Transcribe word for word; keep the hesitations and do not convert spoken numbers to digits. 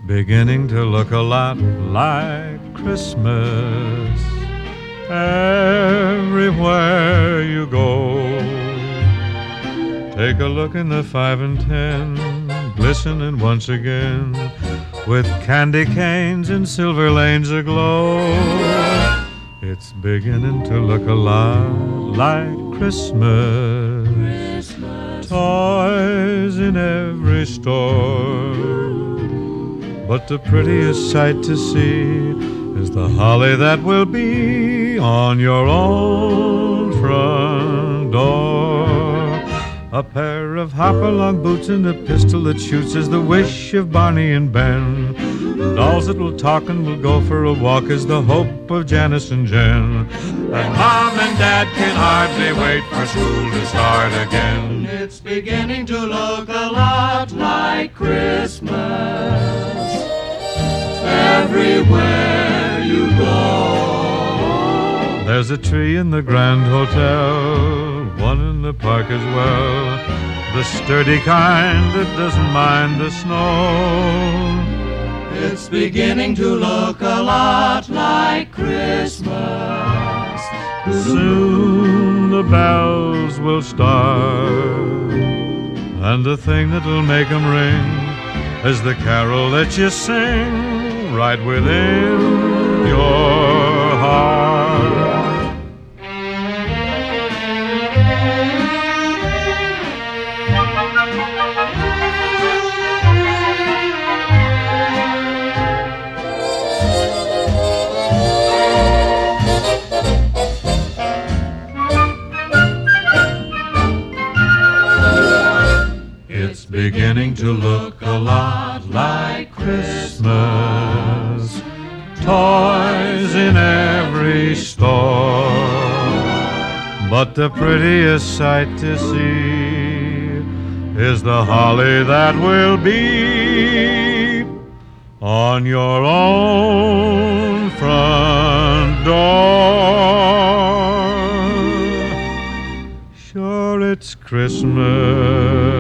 beginning to look a lot like Christmas everywhere you go. Take a look in the five and ten, glistening once again, with candy canes and silver lanes aglow. It's beginning to look a lot like Christmas. Christmas. Toys in every store, but the prettiest sight to see is the holly that will be on your own front door. A pair of hopalong boots and a pistol that shoots is the wish of Barney and Ben. Dolls that will talk and will go for a walk is the hope of Janice and Jen. And Mom and Dad can hardly wait for school to start again. It's beginning to look a lot like Christmas everywhere you go. There's a tree in the Grand Hotel, one in the park as well, the sturdy kind that doesn't mind the snow. It's beginning to look a lot like Christmas. Soon the bells will start, and the thing that'll make 'em ring is the carol that you sing right within your heart. It's beginning to look a lot like Christmas. Toys in every store, but the prettiest sight to see is the holly that will be on your own front door. Sure, it's Christmas